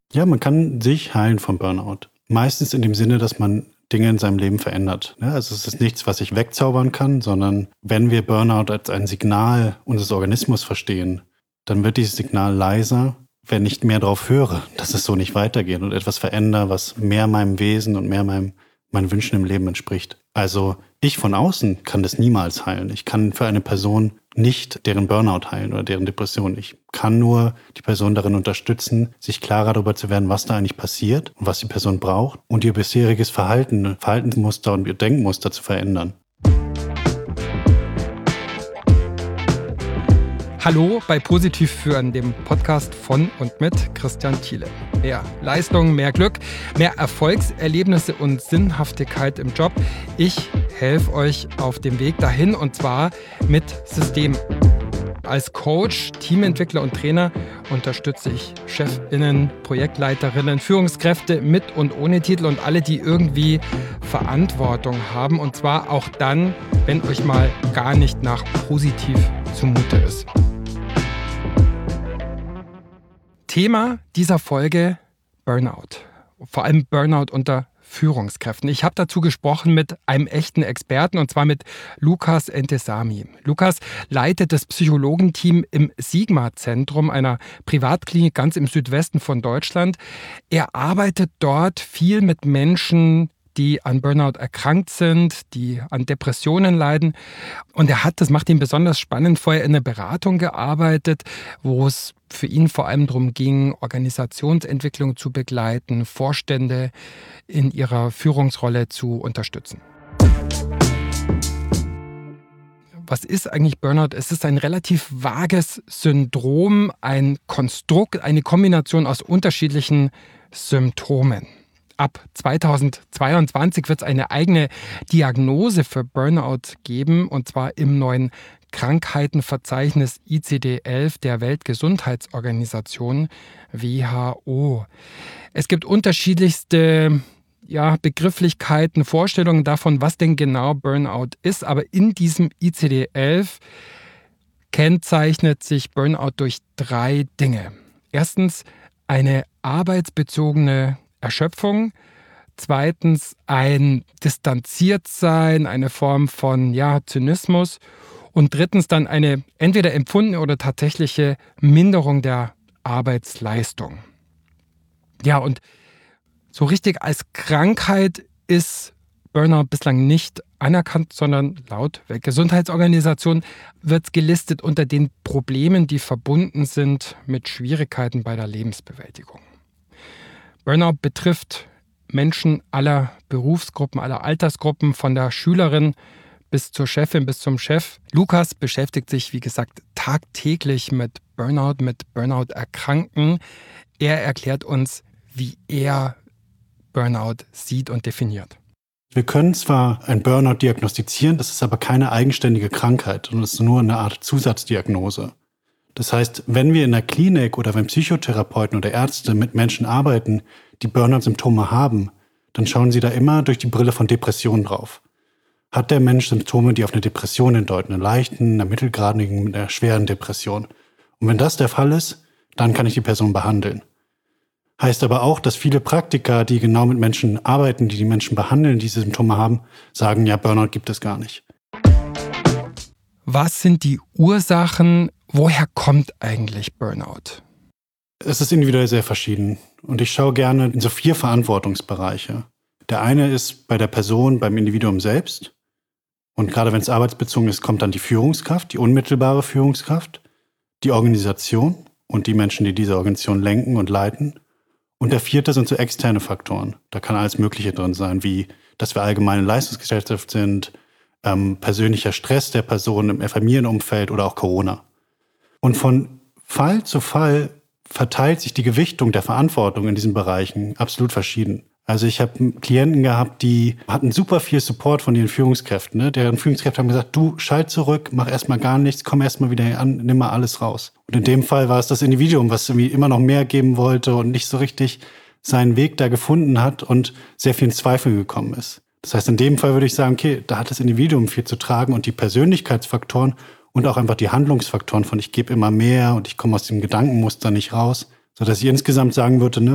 Ja, man kann sich heilen vom Burnout. Meistens in dem Sinne, dass man Dinge in seinem Leben verändert. Ja, also es ist nichts, was ich wegzaubern kann, sondern wenn wir Burnout als ein Signal unseres Organismus verstehen, dann wird dieses Signal leiser, wenn ich mehr darauf höre, dass es so nicht weitergeht und etwas verändere, was mehr meinem Wesen und mehr meinen Wünschen im Leben entspricht. Also ich von außen kann das niemals heilen. Ich kann für eine Person nicht deren Burnout heilen oder deren Depression. Ich kann nur die Person darin unterstützen, sich klarer darüber zu werden, was da eigentlich passiert und was die Person braucht und ihr bisheriges Verhaltensmuster und ihr Denkmuster zu verändern. Hallo bei Positiv führen, dem Podcast von und mit Christian Thiele. Mehr Leistung, mehr Glück, mehr Erfolgserlebnisse und Sinnhaftigkeit im Job. Ich helfe euch auf dem Weg dahin und zwar mit Systemen. Als Coach, Teamentwickler und Trainer unterstütze ich ChefInnen, Projektleiterinnen, Führungskräfte mit und ohne Titel und alle, die irgendwie Verantwortung haben. Und zwar auch dann, wenn euch mal gar nicht nach positiv zumute ist. Thema dieser Folge Burnout. Vor allem Burnout unter Führungskräften. Ich habe dazu gesprochen mit einem echten Experten und zwar mit Lukas Entesami. Lukas leitet das Psychologenteam im Sigma-Zentrum, einer Privatklinik ganz im Südwesten von Deutschland. Er arbeitet dort viel mit Menschen, die an Burnout erkrankt sind, die an Depressionen leiden. Und das macht ihn besonders spannend, vorher in einer Beratung gearbeitet, wo es für ihn vor allem darum ging, Organisationsentwicklung zu begleiten, Vorstände in ihrer Führungsrolle zu unterstützen. Was ist eigentlich Burnout? Es ist ein relativ vages Syndrom, ein Konstrukt, eine Kombination aus unterschiedlichen Symptomen. Ab 2022 wird es eine eigene Diagnose für Burnout geben, und zwar im neuen Krankheitenverzeichnis ICD-11 der Weltgesundheitsorganisation WHO. Es gibt unterschiedlichste Begrifflichkeiten, Vorstellungen davon, was denn genau Burnout ist, aber in diesem ICD-11 kennzeichnet sich Burnout durch 3 Dinge. Erstens eine arbeitsbezogene Erschöpfung, zweitens ein Distanziertsein, eine Form von Zynismus und drittens dann eine entweder empfundene oder tatsächliche Minderung der Arbeitsleistung. Ja, und so richtig als Krankheit ist Burnout bislang nicht anerkannt, sondern laut Weltgesundheitsorganisation wird es gelistet unter den Problemen, die verbunden sind mit Schwierigkeiten bei der Lebensbewältigung. Burnout betrifft Menschen aller Berufsgruppen, aller Altersgruppen, von der Schülerin bis zur Chefin, bis zum Chef. Lukas beschäftigt sich, wie gesagt, tagtäglich mit Burnout-Erkrankten. Er erklärt uns, wie er Burnout sieht und definiert. Wir können zwar ein Burnout diagnostizieren, das ist aber keine eigenständige Krankheit und es ist nur eine Art Zusatzdiagnose. Das heißt, wenn wir in der Klinik oder wenn Psychotherapeuten oder Ärzte mit Menschen arbeiten, die Burnout-Symptome haben, dann schauen sie da immer durch die Brille von Depression drauf. Hat der Mensch Symptome, die auf eine Depression hindeuten, eine leichten, eine mittelgradigen, eine schweren Depression? Und wenn das der Fall ist, dann kann ich die Person behandeln. Heißt aber auch, dass viele Praktiker, die genau mit Menschen arbeiten, die Menschen behandeln, die diese Symptome haben, sagen, ja, Burnout gibt es gar nicht. Was sind die Ursachen? Woher kommt eigentlich Burnout? Es ist individuell sehr verschieden und ich schaue gerne in so 4 Verantwortungsbereiche. Der eine ist bei der Person, beim Individuum selbst und gerade wenn es arbeitsbezogen ist, kommt dann die Führungskraft, die unmittelbare Führungskraft, die Organisation und die Menschen, die diese Organisation lenken und leiten. Und der 4. sind so externe Faktoren. Da kann alles Mögliche drin sein, wie dass wir allgemeine Leistungsgesellschaft sind, persönlicher Stress der Person im Familienumfeld oder auch Corona. Und von Fall zu Fall verteilt sich die Gewichtung der Verantwortung in diesen Bereichen absolut verschieden. Also ich habe Klienten gehabt, die hatten super viel Support von ihren Führungskräften. Ne? Deren Führungskräfte haben gesagt, du schalt zurück, mach erstmal gar nichts, komm erstmal wieder hier an, nimm mal alles raus. Und in dem Fall war es das Individuum, was irgendwie immer noch mehr geben wollte und nicht so richtig seinen Weg da gefunden hat und sehr viel in Zweifel gekommen ist. Das heißt, in dem Fall würde ich sagen, okay, da hat das Individuum viel zu tragen und die Persönlichkeitsfaktoren und auch einfach die Handlungsfaktoren von ich gebe immer mehr und ich komme aus dem Gedankenmuster nicht raus, sodass ich insgesamt sagen würde, ne,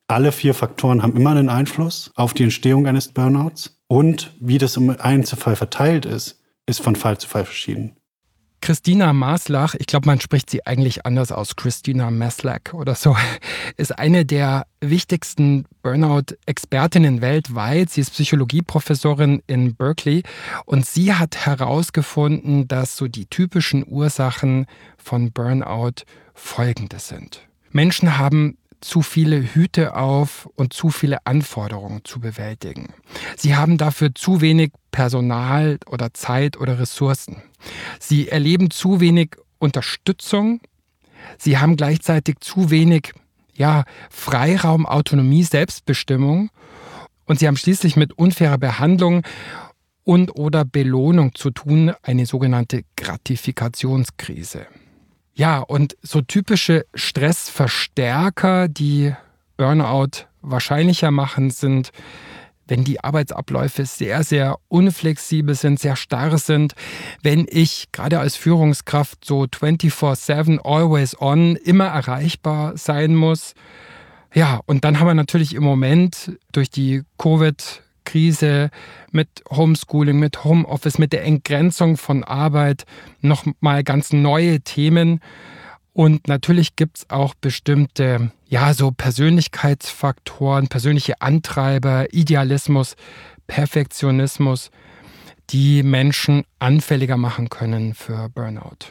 Alle 4 Faktoren haben immer einen Einfluss auf die Entstehung eines Burnouts. Und wie das im Einzelfall verteilt ist von Fall zu Fall verschieden. Christina Maslach, ich glaube, man spricht sie eigentlich anders aus, Christina Maslach oder so, ist eine der wichtigsten Burnout-Expertinnen weltweit. Sie ist Psychologieprofessorin in Berkeley und sie hat herausgefunden, dass so die typischen Ursachen von Burnout folgende sind. Menschen haben zu viele Hüte auf und zu viele Anforderungen zu bewältigen. Sie haben dafür zu wenig Personal oder Zeit oder Ressourcen. Sie erleben zu wenig Unterstützung. Sie haben gleichzeitig zu wenig Freiraum, Autonomie, Selbstbestimmung. Und sie haben schließlich mit unfairer Behandlung und/oder Belohnung zu tun, eine sogenannte Gratifikationskrise. Ja, und so typische Stressverstärker, die Burnout wahrscheinlicher machen, sind, wenn die Arbeitsabläufe sehr, sehr unflexibel sind, sehr starr sind, wenn ich gerade als Führungskraft so 24/7, always on, immer erreichbar sein muss. Ja, und dann haben wir natürlich im Moment durch die Covid-Krise mit Homeschooling, mit Homeoffice, mit der Entgrenzung von Arbeit noch mal ganz neue Themen. Und natürlich gibt es auch bestimmte, so Persönlichkeitsfaktoren, persönliche Antreiber, Idealismus, Perfektionismus, die Menschen anfälliger machen können für Burnout.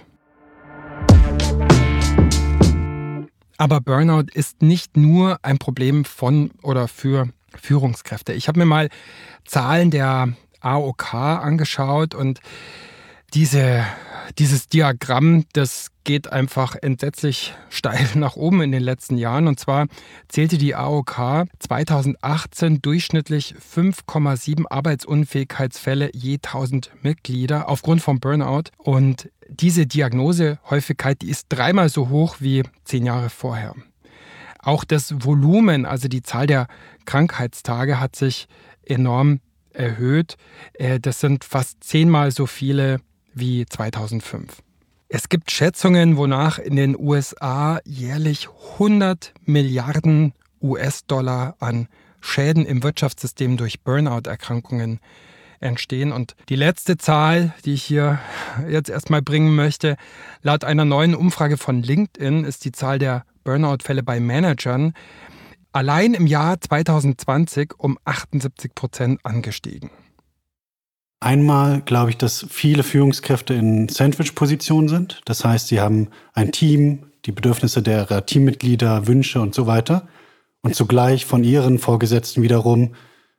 Aber Burnout ist nicht nur ein Problem von oder für Führungskräfte. Ich habe mir mal Zahlen der AOK angeschaut und dieses Diagramm, das geht einfach entsetzlich steil nach oben in den letzten Jahren. Und zwar zählte die AOK 2018 durchschnittlich 5,7 Arbeitsunfähigkeitsfälle je 1000 Mitglieder aufgrund von Burnout. Und diese Diagnosehäufigkeit, die ist 3-mal so hoch wie 10 Jahre vorher. Auch das Volumen, also die Zahl der Krankheitstage, hat sich enorm erhöht. Das sind fast 10-mal so viele wie 2005. Es gibt Schätzungen, wonach in den USA jährlich 100 Milliarden US-Dollar an Schäden im Wirtschaftssystem durch Burnout-Erkrankungen entstehen. Und die letzte Zahl, die ich hier jetzt erstmal bringen möchte, laut einer neuen Umfrage von LinkedIn ist die Zahl der Burnout-Fälle bei Managern allein im Jahr 2020 um 78% angestiegen. Einmal glaube ich, dass viele Führungskräfte in Sandwich-Positionen sind. Das heißt, sie haben ein Team, die Bedürfnisse der Teammitglieder, Wünsche und so weiter. Und zugleich von ihren Vorgesetzten wiederum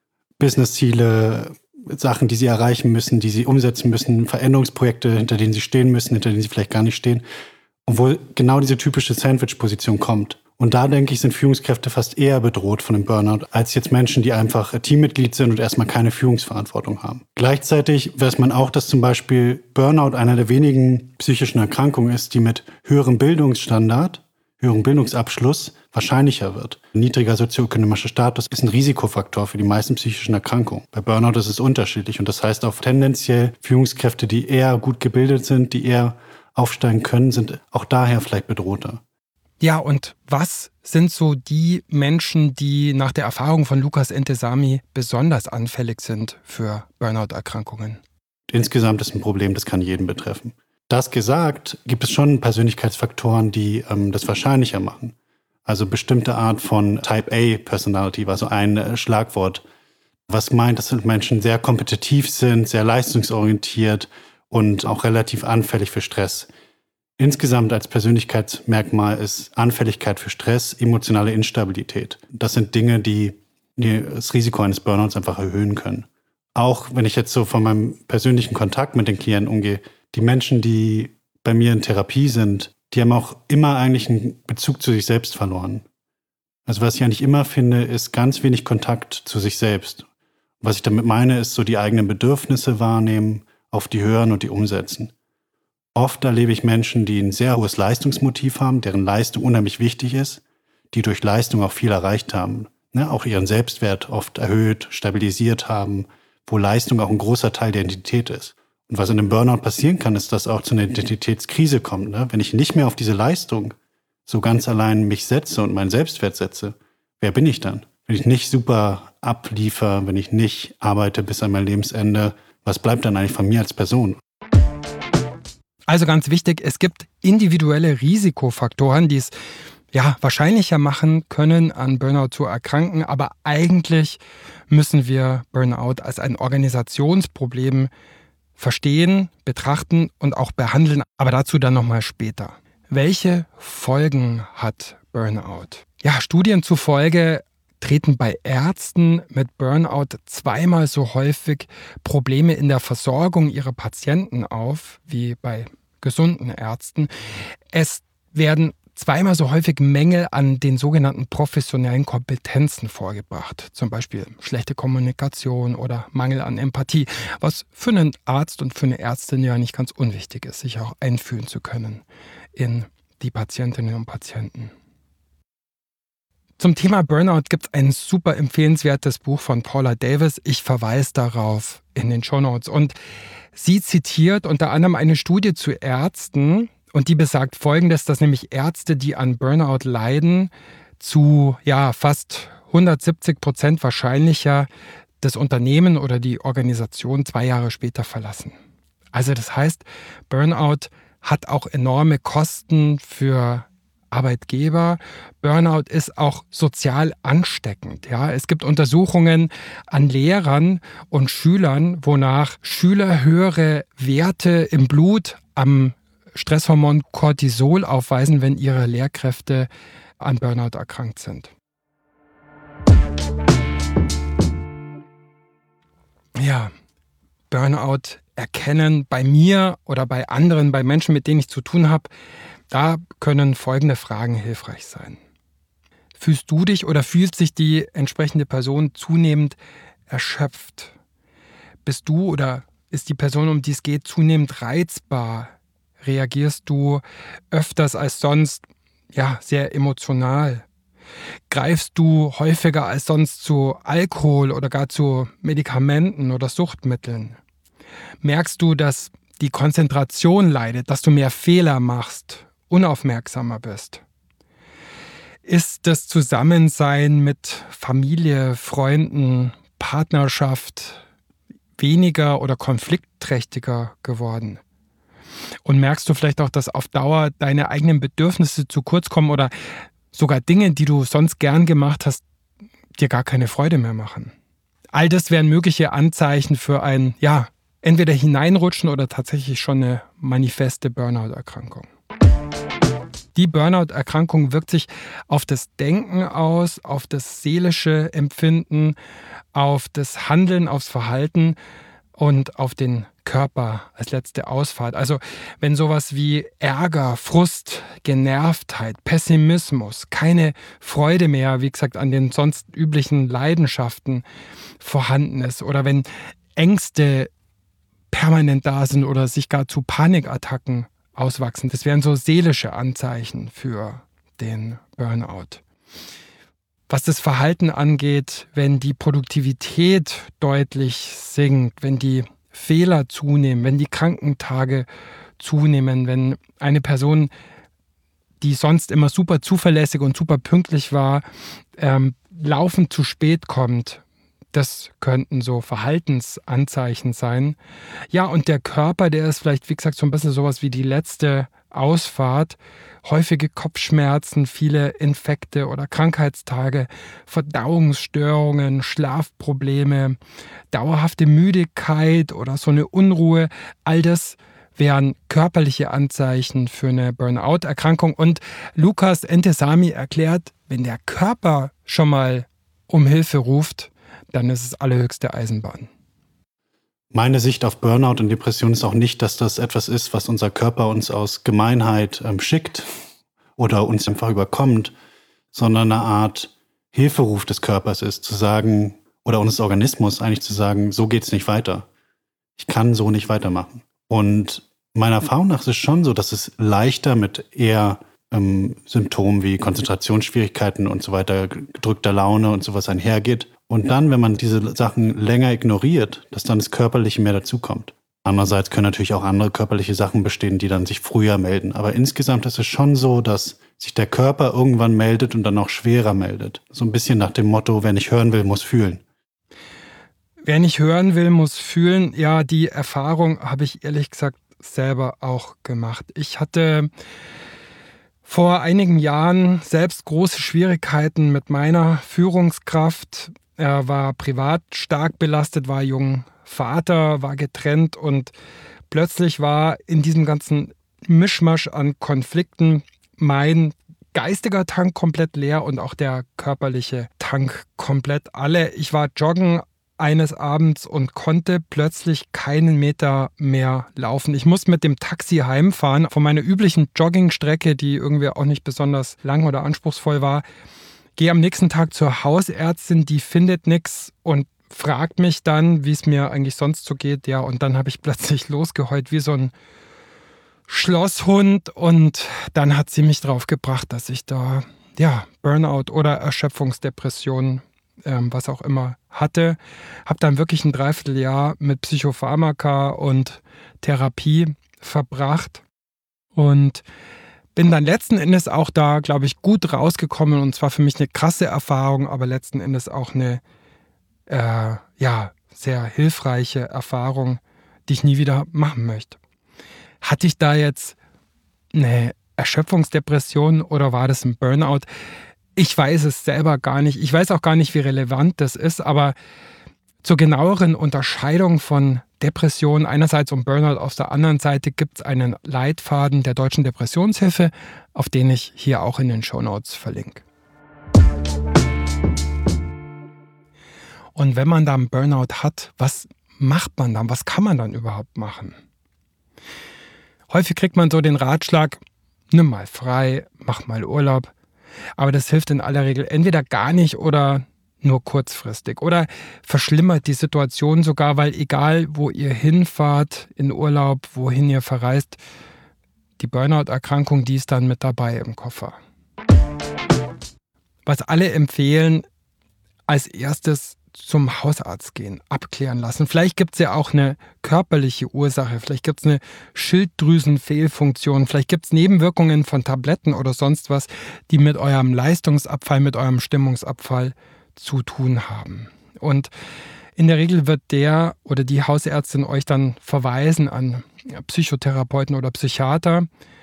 Businessziele, Sachen, die sie erreichen müssen, die sie umsetzen müssen, Veränderungsprojekte, hinter denen sie stehen müssen, hinter denen sie vielleicht gar nicht stehen. Und wo genau diese typische Sandwich-Position kommt. Und da, denke ich, sind Führungskräfte fast eher bedroht von dem Burnout, als jetzt Menschen, die einfach Teammitglied sind und erstmal keine Führungsverantwortung haben. Gleichzeitig weiß man auch, dass zum Beispiel Burnout einer der wenigen psychischen Erkrankungen ist, die mit höherem Bildungsstandard, höherem Bildungsabschluss wahrscheinlicher wird. Ein niedriger sozioökonomischer Status ist ein Risikofaktor für die meisten psychischen Erkrankungen. Bei Burnout ist es unterschiedlich und das heißt auch tendenziell Führungskräfte, die eher gut gebildet sind, die eher aufsteigen können, sind auch daher vielleicht bedrohter. Ja, und was sind so die Menschen, die nach der Erfahrung von Lucas Intesami besonders anfällig sind für Burnout-Erkrankungen? Insgesamt ist ein Problem, das kann jeden betreffen. Das gesagt, gibt es schon Persönlichkeitsfaktoren, die das wahrscheinlicher machen. Also bestimmte Art von Type A Personality war so ein Schlagwort, was meint, dass Menschen sehr kompetitiv sind, sehr leistungsorientiert und auch relativ anfällig für Stress. Insgesamt als Persönlichkeitsmerkmal ist Anfälligkeit für Stress, emotionale Instabilität. Das sind Dinge, die das Risiko eines Burnouts einfach erhöhen können. Auch wenn ich jetzt so von meinem persönlichen Kontakt mit den Klienten umgehe, die Menschen, die bei mir in Therapie sind, die haben auch immer eigentlich einen Bezug zu sich selbst verloren. Also was ich eigentlich immer finde, ist ganz wenig Kontakt zu sich selbst. Was ich damit meine, ist so die eigenen Bedürfnisse wahrnehmen, auf die hören und die umsetzen. Oft erlebe ich Menschen, die ein sehr hohes Leistungsmotiv haben, deren Leistung unheimlich wichtig ist, die durch Leistung auch viel erreicht haben, auch ihren Selbstwert oft erhöht, stabilisiert haben, wo Leistung auch ein großer Teil der Identität ist. Und was in einem Burnout passieren kann, ist, dass auch zu einer Identitätskrise kommt. Wenn ich nicht mehr auf diese Leistung so ganz allein mich setze und meinen Selbstwert setze, wer bin ich dann? Wenn ich nicht super abliefere, wenn ich nicht arbeite bis an mein Lebensende, was bleibt dann eigentlich von mir als Person? Also ganz wichtig, es gibt individuelle Risikofaktoren, die es wahrscheinlicher machen können, an Burnout zu erkranken. Aber eigentlich müssen wir Burnout als ein Organisationsproblem verstehen, betrachten und auch behandeln. Aber dazu dann nochmal später. Welche Folgen hat Burnout? Ja, Studien zufolge treten bei Ärzten mit Burnout zweimal so häufig Probleme in der Versorgung ihrer Patienten auf, wie bei gesunden Ärzten. Es werden zweimal so häufig Mängel an den sogenannten professionellen Kompetenzen vorgebracht. Zum Beispiel schlechte Kommunikation oder Mangel an Empathie, was für einen Arzt und für eine Ärztin ja nicht ganz unwichtig ist, sich auch einfühlen zu können in die Patientinnen und Patienten. Zum Thema Burnout gibt es ein super empfehlenswertes Buch von Paula Davis. Ich verweise darauf in den Shownotes. Und sie zitiert unter anderem eine Studie zu Ärzten, und die besagt Folgendes, dass nämlich Ärzte, die an Burnout leiden, zu fast 170% wahrscheinlicher das Unternehmen oder die Organisation 2 Jahre später verlassen. Also das heißt, Burnout hat auch enorme Kosten für Arbeitgeber. Burnout ist auch sozial ansteckend. Ja? Es gibt Untersuchungen an Lehrern und Schülern, wonach Schüler höhere Werte im Blut am Stresshormon Cortisol aufweisen, wenn ihre Lehrkräfte an Burnout erkrankt sind. Ja, Burnout erkennen bei mir oder bei anderen, bei Menschen, mit denen ich zu tun habe, da können folgende Fragen hilfreich sein. Fühlst du dich oder fühlt sich die entsprechende Person zunehmend erschöpft? Bist du oder ist die Person, um die es geht, zunehmend reizbar? Reagierst du öfters als sonst sehr emotional? Greifst du häufiger als sonst zu Alkohol oder gar zu Medikamenten oder Suchtmitteln? Merkst du, dass die Konzentration leidet, dass du mehr Fehler machst, unaufmerksamer bist? Ist das Zusammensein mit Familie, Freunden, Partnerschaft weniger oder konfliktträchtiger geworden? Und merkst du vielleicht auch, dass auf Dauer deine eigenen Bedürfnisse zu kurz kommen oder sogar Dinge, die du sonst gern gemacht hast, dir gar keine Freude mehr machen? All das wären mögliche Anzeichen für ein, entweder hineinrutschen oder tatsächlich schon eine manifeste Burnout-Erkrankung. Die Burnout-Erkrankung wirkt sich auf das Denken aus, auf das seelische Empfinden, auf das Handeln, aufs Verhalten und auf den Körper als letzte Ausfahrt. Also wenn sowas wie Ärger, Frust, Genervtheit, Pessimismus, keine Freude mehr, wie gesagt, an den sonst üblichen Leidenschaften vorhanden ist oder wenn Ängste permanent da sind oder sich gar zu Panikattacken auswachsen, das wären so seelische Anzeichen für den Burnout. Was das Verhalten angeht, wenn die Produktivität deutlich sinkt, wenn die Fehler zunehmen, wenn die Krankentage zunehmen, wenn eine Person, die sonst immer super zuverlässig und super pünktlich war, laufend zu spät kommt. Das könnten so Verhaltensanzeichen sein. Ja, und der Körper, der ist vielleicht, wie gesagt, so ein bisschen sowas wie die letzte Ausfahrt. Häufige Kopfschmerzen, viele Infekte oder Krankheitstage, Verdauungsstörungen, Schlafprobleme, dauerhafte Müdigkeit oder so eine Unruhe. All das wären körperliche Anzeichen für eine Burnout-Erkrankung. Und Lukas Entesami erklärt, wenn der Körper schon mal um Hilfe ruft, dann ist es allerhöchste Eisenbahn. Meine Sicht auf Burnout und Depression ist auch nicht, dass das etwas ist, was unser Körper uns aus Gemeinheit schickt oder uns einfach überkommt, sondern eine Art Hilferuf des Körpers ist, zu sagen, oder unseres Organismus eigentlich zu sagen, so geht's nicht weiter. Ich kann so nicht weitermachen. Und meiner Erfahrung nach ist es schon so, dass es leichter mit eher Symptomen wie Konzentrationsschwierigkeiten und so weiter, gedrückter Laune und sowas einhergeht. Und dann, wenn man diese Sachen länger ignoriert, dass dann das Körperliche mehr dazukommt. Andererseits können natürlich auch andere körperliche Sachen bestehen, die dann sich früher melden. Aber insgesamt ist es schon so, dass sich der Körper irgendwann meldet und dann auch schwerer meldet. So ein bisschen nach dem Motto, wer nicht hören will, muss fühlen. Wer nicht hören will, muss fühlen. Ja, die Erfahrung habe ich ehrlich gesagt selber auch gemacht. Ich hatte vor einigen Jahren selbst große Schwierigkeiten mit meiner Führungskraft. Er war privat stark belastet, war jung Vater, war getrennt und plötzlich war in diesem ganzen Mischmasch an Konflikten mein geistiger Tank komplett leer und auch der körperliche Tank komplett alle. Ich war joggen eines Abends und konnte plötzlich keinen Meter mehr laufen. Ich muss mit dem Taxi heimfahren von meiner üblichen Joggingstrecke, die irgendwie auch nicht besonders lang oder anspruchsvoll war. Gehe am nächsten Tag zur Hausärztin, die findet nichts und fragt mich dann, wie es mir eigentlich sonst so geht. Ja, und dann habe ich plötzlich losgeheult wie so ein Schlosshund und dann hat sie mich drauf gebracht, dass ich da Burnout oder Erschöpfungsdepression, was auch immer hatte. Habe dann wirklich ein Dreivierteljahr mit Psychopharmaka und Therapie verbracht und bin dann letzten Endes auch da, glaube ich, gut rausgekommen und zwar für mich eine krasse Erfahrung, aber letzten Endes auch eine sehr hilfreiche Erfahrung, die ich nie wieder machen möchte. Hatte ich da jetzt eine Erschöpfungsdepression oder war das ein Burnout? Ich weiß es selber gar nicht. Ich weiß auch gar nicht, wie relevant das ist, aber zur genaueren Unterscheidung von Depression einerseits und Burnout auf der anderen Seite gibt es einen Leitfaden der Deutschen Depressionshilfe, auf den ich hier auch in den Shownotes verlinke. Und wenn man da einen Burnout hat, was macht man dann? Was kann man dann überhaupt machen? Häufig kriegt man so den Ratschlag, nimm mal frei, mach mal Urlaub. Aber das hilft in aller Regel entweder gar nicht oder nur kurzfristig. Oder verschlimmert die Situation sogar, weil egal wo ihr hinfahrt in Urlaub, wohin ihr verreist, die Burnout-Erkrankung, die ist dann mit dabei im Koffer. Was alle empfehlen, als erstes zum Hausarzt gehen, abklären lassen. Vielleicht gibt es ja auch eine körperliche Ursache, vielleicht gibt es eine Schilddrüsenfehlfunktion, vielleicht gibt es Nebenwirkungen von Tabletten oder sonst was, die mit eurem Leistungsabfall, mit eurem Stimmungsabfall zu tun haben. Und in der Regel wird der oder die Hausärztin euch dann verweisen an Psychotherapeuten oder Psychiater.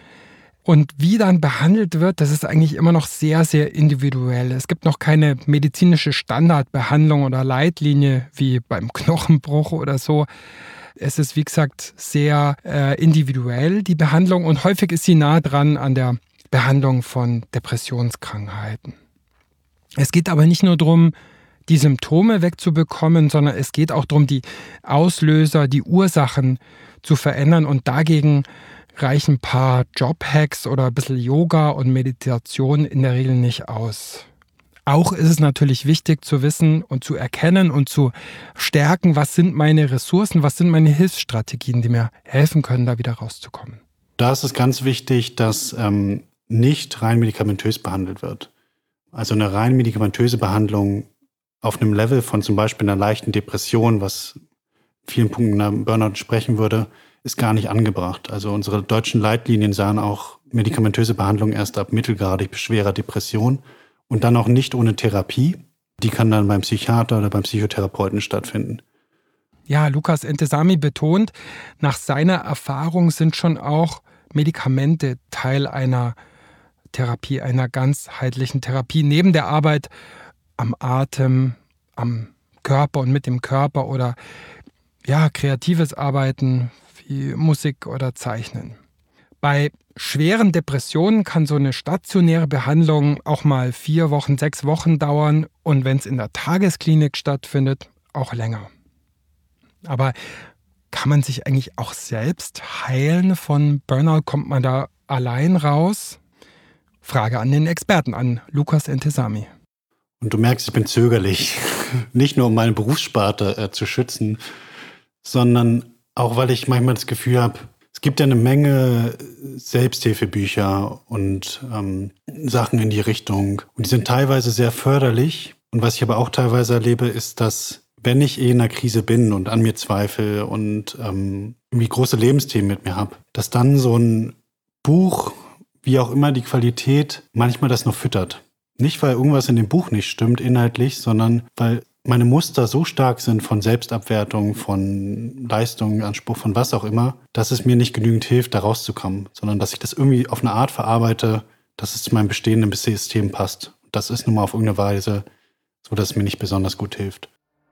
Und wie dann behandelt wird, das ist eigentlich immer noch sehr, sehr individuell. Es gibt noch keine medizinische Standardbehandlung oder Leitlinie wie beim Knochenbruch oder so. Es ist, wie gesagt, sehr individuell, die Behandlung. Und häufig ist sie nah dran an der Behandlung von Depressionskrankheiten. Es geht aber nicht nur darum, die Symptome wegzubekommen, sondern es geht auch darum, die Auslöser, die Ursachen zu verändern und dagegen reichen ein paar Jobhacks oder ein bisschen Yoga und Meditation in der Regel nicht aus. Auch ist es natürlich wichtig zu wissen und zu erkennen und zu stärken, was sind meine Ressourcen, was sind meine Hilfsstrategien, die mir helfen können, da wieder rauszukommen. Da ist es ganz wichtig, dass nicht rein medikamentös behandelt wird. Also eine rein medikamentöse Behandlung auf einem Level von zum Beispiel einer leichten Depression, was in vielen Punkten nach Burnout sprechen würde, ist gar nicht angebracht. Also unsere deutschen Leitlinien sahen auch medikamentöse Behandlung erst ab mittelgradig bis schwerer Depression und dann auch nicht ohne Therapie. Die kann dann beim Psychiater oder beim Psychotherapeuten stattfinden. Ja, Lukas Entesami betont, nach seiner Erfahrung sind schon auch Medikamente Teil einer Therapie, einer ganzheitlichen Therapie, neben der Arbeit am Atem, am Körper und mit dem Körper oder kreatives Arbeiten wie Musik oder Zeichnen. Bei schweren Depressionen kann so eine stationäre Behandlung auch mal 4 Wochen, 6 Wochen dauern und wenn es in der Tagesklinik stattfindet, auch länger. Aber kann man sich eigentlich auch selbst heilen von Burnout? Kommt man da allein raus? Frage an den Experten, an Lukas Entesami. Und du merkst, ich bin zögerlich. Nicht nur, um meine Berufssparte zu schützen, sondern auch, weil ich manchmal das Gefühl habe, es gibt ja eine Menge Selbsthilfebücher und Sachen in die Richtung. Und die sind teilweise sehr förderlich. Und was ich aber auch teilweise erlebe, ist, dass wenn ich in einer Krise bin und an mir zweifle und irgendwie große Lebensthemen mit mir habe, dass dann so ein Buch, wie auch immer die Qualität, manchmal das noch füttert. Nicht, weil irgendwas in dem Buch nicht stimmt inhaltlich, sondern weil meine Muster so stark sind von Selbstabwertung, von Leistung, Anspruch, von was auch immer, dass es mir nicht genügend hilft, da rauszukommen, sondern dass ich das irgendwie auf eine Art verarbeite, dass es zu meinem bestehenden System passt. Das ist nun mal auf irgendeine Weise so, dass es mir nicht besonders gut hilft.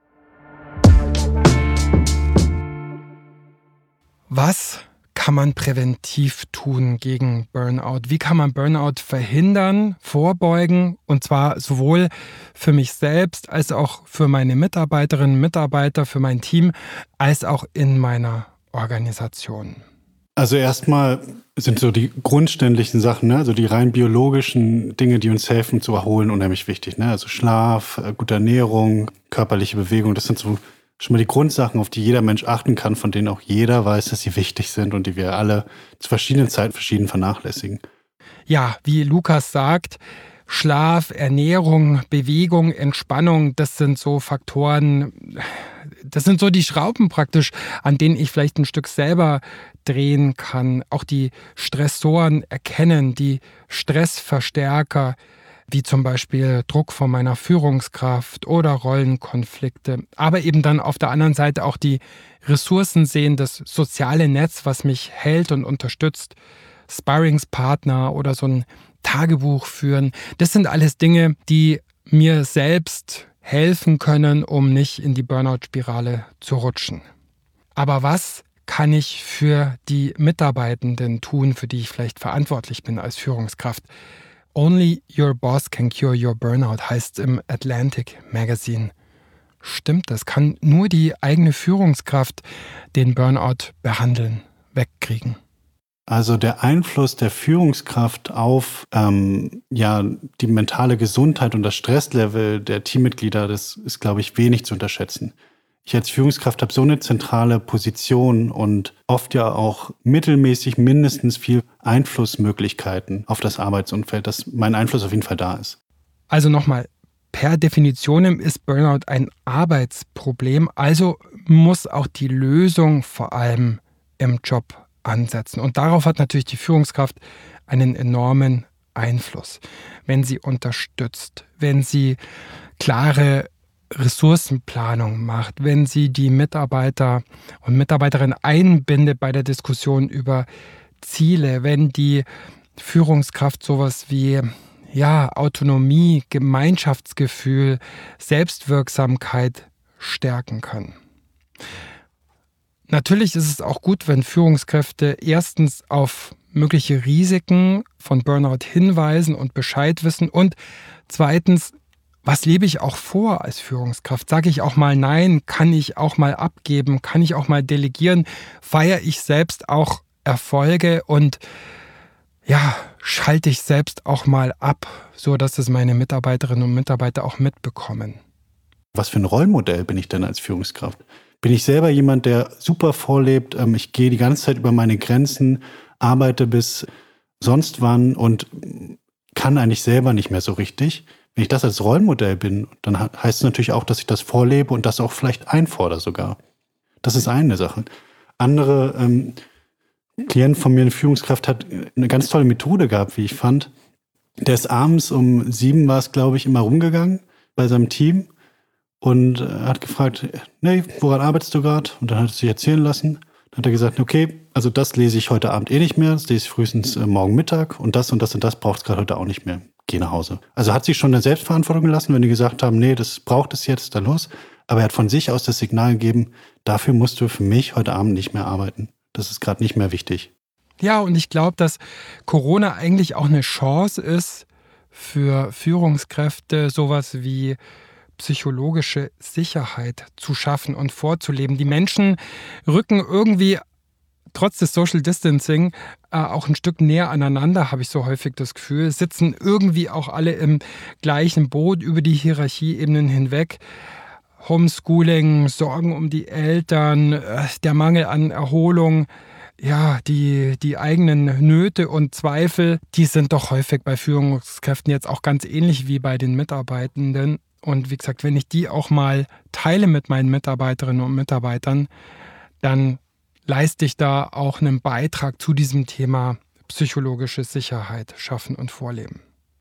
Was kann man präventiv tun gegen Burnout? Wie kann man Burnout verhindern, vorbeugen? Und zwar sowohl für mich selbst als auch für meine Mitarbeiterinnen und Mitarbeiter, für mein Team, als auch in meiner Organisation. Also erstmal sind so die grundständlichen Sachen, ne? Also die rein biologischen Dinge, die uns helfen zu erholen, unheimlich wichtig. Ne? Also Schlaf, gute Ernährung, körperliche Bewegung, das sind so schon mal die Grundsachen, auf die jeder Mensch achten kann, von denen auch jeder weiß, dass sie wichtig sind und die wir alle zu verschiedenen Zeiten verschieden vernachlässigen. Ja, wie Lukas sagt, Schlaf, Ernährung, Bewegung, Entspannung, das sind so Faktoren, das sind so die Schrauben praktisch, an denen ich vielleicht ein Stück selber drehen kann. Auch die Stressoren erkennen, die Stressverstärker, wie zum Beispiel Druck von meiner Führungskraft oder Rollenkonflikte. Aber eben dann auf der anderen Seite auch die Ressourcen sehen, das soziale Netz, was mich hält und unterstützt, Sparringspartner oder so ein Tagebuch führen. Das sind alles Dinge, die mir selbst helfen können, um nicht in die Burnout-Spirale zu rutschen. Aber was kann ich für die Mitarbeitenden tun, für die ich vielleicht verantwortlich bin als Führungskraft? Only your boss can cure your burnout heißt im Atlantic Magazine. Stimmt das? Kann nur die eigene Führungskraft den Burnout behandeln, wegkriegen? Also der Einfluss der Führungskraft auf die mentale Gesundheit und das Stresslevel der Teammitglieder, das ist, glaube ich, wenig zu unterschätzen. Ich als Führungskraft habe so eine zentrale Position und oft ja auch mittelmäßig mindestens viel Einflussmöglichkeiten auf das Arbeitsumfeld, dass mein Einfluss auf jeden Fall da ist. Also nochmal, per Definition ist Burnout ein Arbeitsproblem, also muss auch die Lösung vor allem im Job ansetzen. Und darauf hat natürlich die Führungskraft einen enormen Einfluss, wenn sie unterstützt, wenn sie klare Ressourcenplanung macht, wenn sie die Mitarbeiter und Mitarbeiterinnen einbindet bei der Diskussion über Ziele, wenn die Führungskraft sowas wie Autonomie, Gemeinschaftsgefühl, Selbstwirksamkeit stärken kann. Natürlich ist es auch gut, wenn Führungskräfte erstens auf mögliche Risiken von Burnout hinweisen und Bescheid wissen und zweitens, was lebe ich auch vor als Führungskraft? Sage ich auch mal Nein? Kann ich auch mal abgeben? Kann ich auch mal delegieren? Feiere ich selbst auch Erfolge und schalte ich selbst auch mal ab, so dass es meine Mitarbeiterinnen und Mitarbeiter auch mitbekommen? Was für ein Rollmodell bin ich denn als Führungskraft? Bin ich selber jemand, der super vorlebt? Ich gehe die ganze Zeit über meine Grenzen, arbeite bis sonst wann und kann eigentlich selber nicht mehr so richtig. Wenn ich das als Rollenmodell bin, dann heißt es natürlich auch, dass ich das vorlebe und das auch vielleicht einfordere sogar. Das ist eine Sache. Andere Klient von mir, eine Führungskraft, hat eine ganz tolle Methode gehabt, wie ich fand. Der ist abends um 7 war es, glaube ich, immer rumgegangen bei seinem Team und hat gefragt, nee, woran arbeitest du gerade? Und dann hat er sich erzählen lassen. Dann hat er gesagt, okay, also das lese ich heute Abend eh nicht mehr, das lese ich frühestens morgen Mittag und das braucht es gerade heute auch nicht mehr. Geh nach Hause. Also hat sich schon eine Selbstverantwortung gelassen, wenn die gesagt haben, nee, das braucht es jetzt, dann los. Aber er hat von sich aus das Signal gegeben, dafür musst du für mich heute Abend nicht mehr arbeiten. Das ist gerade nicht mehr wichtig. Ja, und ich glaube, dass Corona eigentlich auch eine Chance ist für Führungskräfte, sowas wie psychologische Sicherheit zu schaffen und vorzuleben. Die Menschen rücken irgendwie trotz des Social Distancing auch ein Stück näher aneinander, habe ich so häufig das Gefühl, sitzen irgendwie auch alle im gleichen Boot über die Hierarchieebenen hinweg. Homeschooling, Sorgen um die Eltern, der Mangel an Erholung, die eigenen Nöte und Zweifel, die sind doch häufig bei Führungskräften jetzt auch ganz ähnlich wie bei den Mitarbeitenden. Und wie gesagt, wenn ich die auch mal teile mit meinen Mitarbeiterinnen und Mitarbeitern, dann leiste ich da auch einen Beitrag zu diesem Thema psychologische Sicherheit schaffen und vorleben.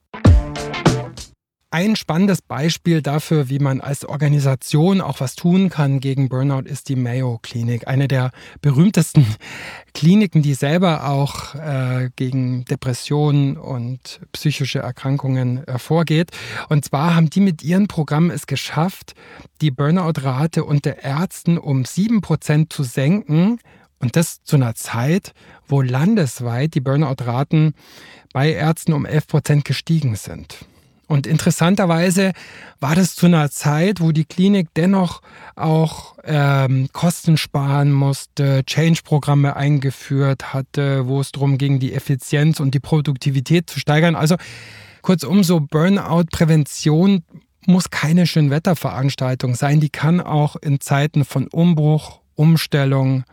Ein spannendes Beispiel dafür, wie man als Organisation auch was tun kann gegen Burnout, ist die Mayo Klinik. Eine der berühmtesten Kliniken, die selber auch gegen Depressionen und psychische Erkrankungen vorgeht. Und zwar haben die mit ihrem Programm es geschafft, die Burnout-Rate unter Ärzten um 7% zu senken. Und das zu einer Zeit, wo landesweit die Burnout-Raten bei Ärzten um 11% gestiegen sind. Und interessanterweise war das zu einer Zeit, wo die Klinik dennoch auch Kosten sparen musste, Change-Programme eingeführt hatte, wo es darum ging, die Effizienz und die Produktivität zu steigern. Also kurzum, so Burnout-Prävention muss keine Schönwetterveranstaltung sein. Die kann auch in Zeiten von Umbruch, Umstellung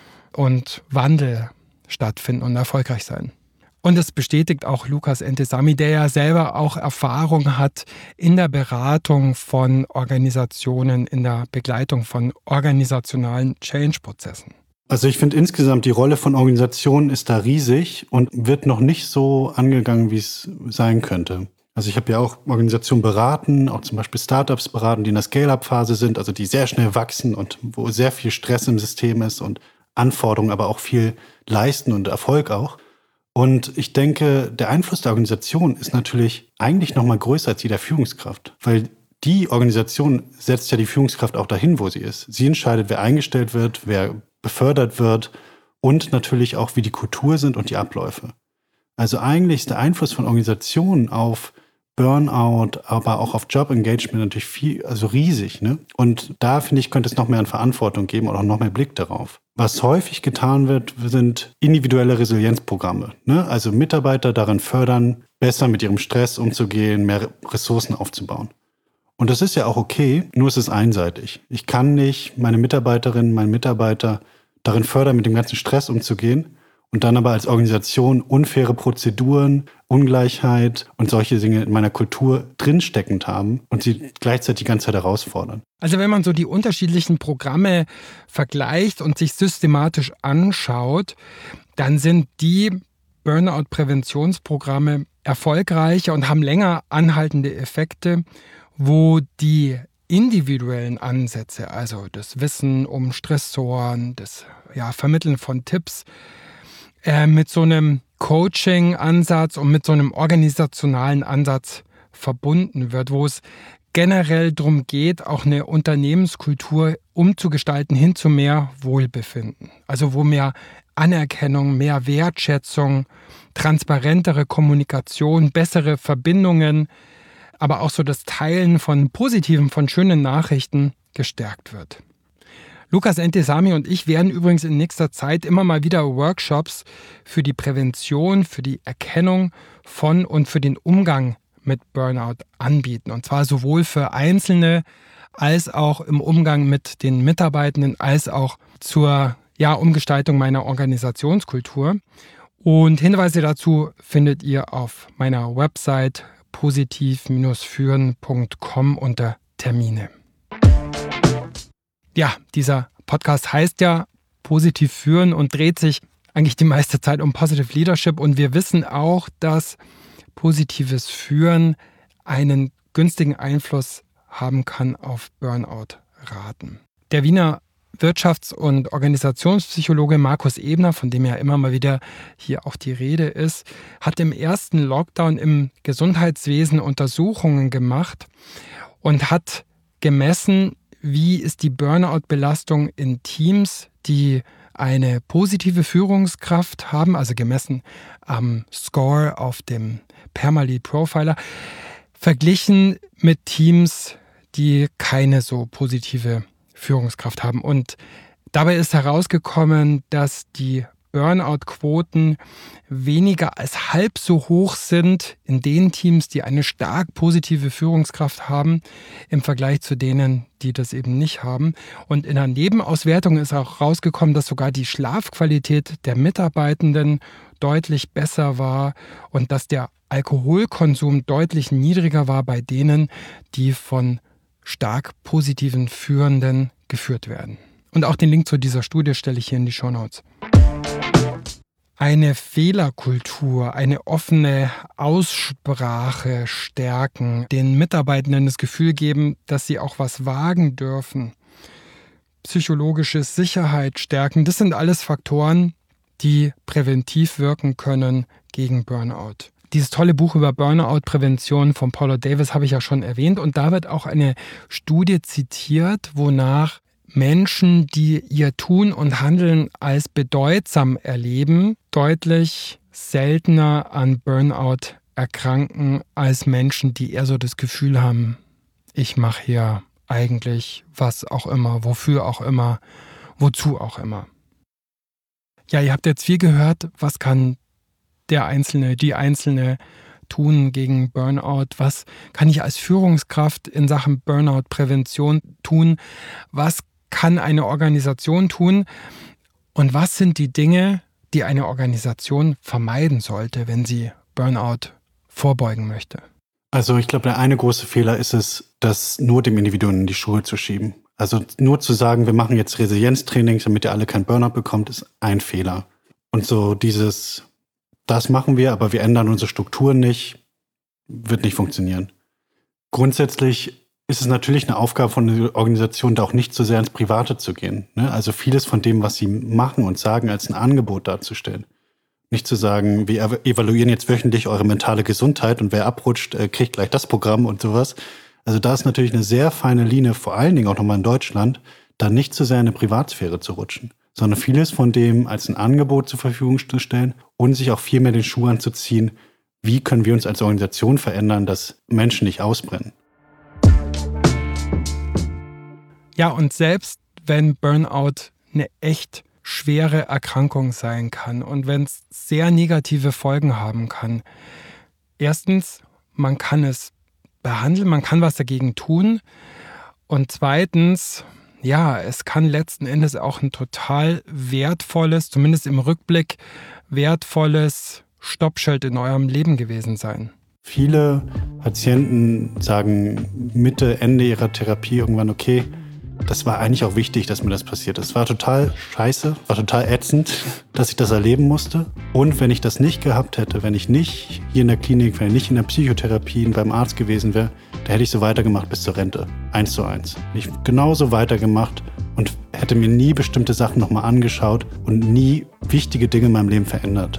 und Wandel stattfinden und erfolgreich sein. Und das bestätigt auch Lucas Entesami, der ja selber auch Erfahrung hat in der Beratung von Organisationen, in der Begleitung von organisationalen Change-Prozessen. Also ich finde insgesamt, die Rolle von Organisationen ist da riesig und wird noch nicht so angegangen, wie es sein könnte. Also ich habe ja auch Organisationen beraten, auch zum Beispiel Startups beraten, die in der Scale-Up-Phase sind, also die sehr schnell wachsen und wo sehr viel Stress im System ist und Anforderungen, aber auch viel leisten und Erfolg auch. Und ich denke, der Einfluss der Organisation ist natürlich eigentlich noch mal größer als die der Führungskraft. Weil die Organisation setzt ja die Führungskraft auch dahin, wo sie ist. Sie entscheidet, wer eingestellt wird, wer befördert wird und natürlich auch, wie die Kultur sind und die Abläufe. Also eigentlich ist der Einfluss von Organisationen auf Burnout, aber auch auf Job-Engagement natürlich riesig, ne? Und da, finde ich, könnte es noch mehr an Verantwortung geben oder auch noch mehr Blick darauf. Was häufig getan wird, sind individuelle Resilienzprogramme, ne? Also Mitarbeiter darin fördern, besser mit ihrem Stress umzugehen, mehr Ressourcen aufzubauen. Und das ist ja auch okay, nur es ist einseitig. Ich kann nicht meine Mitarbeiterinnen, meinen Mitarbeiter darin fördern, mit dem ganzen Stress umzugehen und dann aber als Organisation unfaire Prozeduren, Ungleichheit und solche Dinge in meiner Kultur drinsteckend haben und sie gleichzeitig die ganze Zeit herausfordern. Also wenn man so die unterschiedlichen Programme vergleicht und sich systematisch anschaut, dann sind die Burnout-Präventionsprogramme erfolgreicher und haben länger anhaltende Effekte, wo die individuellen Ansätze, also das Wissen um Stressoren, das Vermitteln von Tipps, mit so einem Coaching-Ansatz und mit so einem organisationalen Ansatz verbunden wird, wo es generell darum geht, auch eine Unternehmenskultur umzugestalten hin zu mehr Wohlbefinden. Also wo mehr Anerkennung, mehr Wertschätzung, transparentere Kommunikation, bessere Verbindungen, aber auch so das Teilen von positiven, von schönen Nachrichten gestärkt wird. Lucas Entesami und ich werden übrigens in nächster Zeit immer mal wieder Workshops für die Prävention, für die Erkennung von und für den Umgang mit Burnout anbieten. Und zwar sowohl für Einzelne als auch im Umgang mit den Mitarbeitenden, als auch zur Umgestaltung meiner Organisationskultur. Und Hinweise dazu findet ihr auf meiner Website positiv-führen.com unter Termine. Ja, dieser Podcast heißt ja Positiv führen und dreht sich eigentlich die meiste Zeit um Positive Leadership. Und wir wissen auch, dass positives Führen einen günstigen Einfluss haben kann auf Burnout-Raten. Der Wiener Wirtschafts- und Organisationspsychologe Markus Ebner, von dem ja immer mal wieder hier auch die Rede ist, hat im ersten Lockdown im Gesundheitswesen Untersuchungen gemacht und hat gemessen, wie ist die Burnout-Belastung in Teams, die eine positive Führungskraft haben, also gemessen am Score auf dem Perma-Lead Profiler, verglichen mit Teams, die keine so positive Führungskraft haben. Und dabei ist herausgekommen, dass die Burnout-Quoten weniger als halb so hoch sind in den Teams, die eine stark positive Führungskraft haben, im Vergleich zu denen, die das eben nicht haben. Und in der Nebenauswertung ist auch rausgekommen, dass sogar die Schlafqualität der Mitarbeitenden deutlich besser war und dass der Alkoholkonsum deutlich niedriger war bei denen, die von stark positiven Führenden geführt werden. Und auch den Link zu dieser Studie stelle ich hier in die Shownotes. Eine Fehlerkultur, eine offene Aussprache stärken, den Mitarbeitenden das Gefühl geben, dass sie auch was wagen dürfen. Psychologische Sicherheit stärken, das sind alles Faktoren, die präventiv wirken können gegen Burnout. Dieses tolle Buch über Burnout-Prävention von Paula Davis habe ich ja schon erwähnt und da wird auch eine Studie zitiert, wonach Menschen, die ihr Tun und Handeln als bedeutsam erleben, deutlich seltener an Burnout erkranken als Menschen, die eher so das Gefühl haben, ich mache hier eigentlich was auch immer, wofür auch immer, wozu auch immer. Ja, ihr habt jetzt viel gehört, was kann der Einzelne, die Einzelne tun gegen Burnout? Was kann ich als Führungskraft in Sachen Burnout-Prävention tun? Was kann eine Organisation tun? Und was sind die Dinge, die eine Organisation vermeiden sollte, wenn sie Burnout vorbeugen möchte? Also ich glaube, der eine große Fehler ist es, das nur dem Individuum in die Schuhe zu schieben. Also nur zu sagen, wir machen jetzt Resilienztrainings, damit ihr alle kein Burnout bekommt, ist ein Fehler. Und so das machen wir, aber wir ändern unsere Strukturen nicht, wird nicht funktionieren. Grundsätzlich ist es natürlich eine Aufgabe von einer Organisation, da auch nicht so sehr ins Private zu gehen. Ne? Also vieles von dem, was sie machen und sagen, als ein Angebot darzustellen. Nicht zu sagen, wir evaluieren jetzt wöchentlich eure mentale Gesundheit und wer abrutscht, kriegt gleich das Programm und sowas. Also da ist natürlich eine sehr feine Linie, vor allen Dingen auch nochmal in Deutschland, da nicht zu sehr in eine Privatsphäre zu rutschen, sondern vieles von dem als ein Angebot zur Verfügung zu stellen und sich auch viel mehr den Schuh anzuziehen, wie können wir uns als Organisation verändern, dass Menschen nicht ausbrennen. Ja, und selbst wenn Burnout eine echt schwere Erkrankung sein kann und wenn es sehr negative Folgen haben kann, erstens, man kann es behandeln, man kann was dagegen tun und zweitens, ja, es kann letzten Endes auch ein total wertvolles, zumindest im Rückblick, wertvolles Stoppschild in eurem Leben gewesen sein. Viele Patienten sagen Mitte, Ende ihrer Therapie irgendwann, okay, das war eigentlich auch wichtig, dass mir das passiert ist. Es war total scheiße, war total ätzend, dass ich das erleben musste. Und wenn ich das nicht gehabt hätte, wenn ich nicht hier in der Klinik, wenn ich nicht in der Psychotherapie beim Arzt gewesen wäre, da hätte ich so weitergemacht bis zur Rente. 1:1. Ich genauso weitergemacht und hätte mir nie bestimmte Sachen nochmal angeschaut und nie wichtige Dinge in meinem Leben verändert.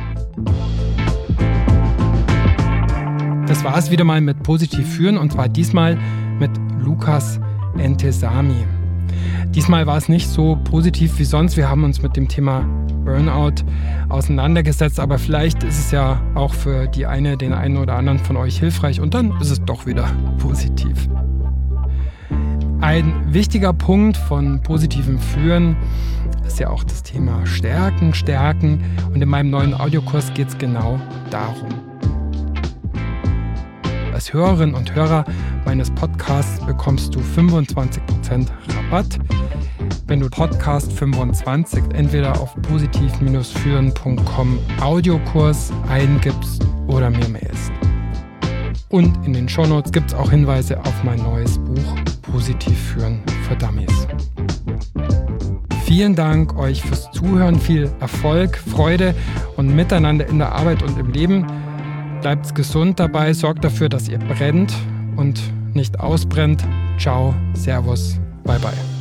Das war es wieder mal mit Positiv führen und zwar diesmal mit Lukas Entesami. Diesmal war es nicht so positiv wie sonst. Wir haben uns mit dem Thema Burnout auseinandergesetzt, aber vielleicht ist es ja auch für den einen oder anderen von euch hilfreich und dann ist es doch wieder positiv. Ein wichtiger Punkt von positivem Führen ist ja auch das Thema Stärken und in meinem neuen Audiokurs geht es genau darum. Als Hörerin und Hörer meines Podcasts bekommst du 25% Rabatt, wenn du Podcast 25 entweder auf positiv-führen.com Audiokurs eingibst oder mir mailst. Und in den Shownotes gibt es auch Hinweise auf mein neues Buch Positiv führen für Dummies. Vielen Dank euch fürs Zuhören, viel Erfolg, Freude und Miteinander in der Arbeit und im Leben. Bleibt gesund dabei, sorgt dafür, dass ihr brennt und nicht ausbrennt. Ciao, Servus, bye bye.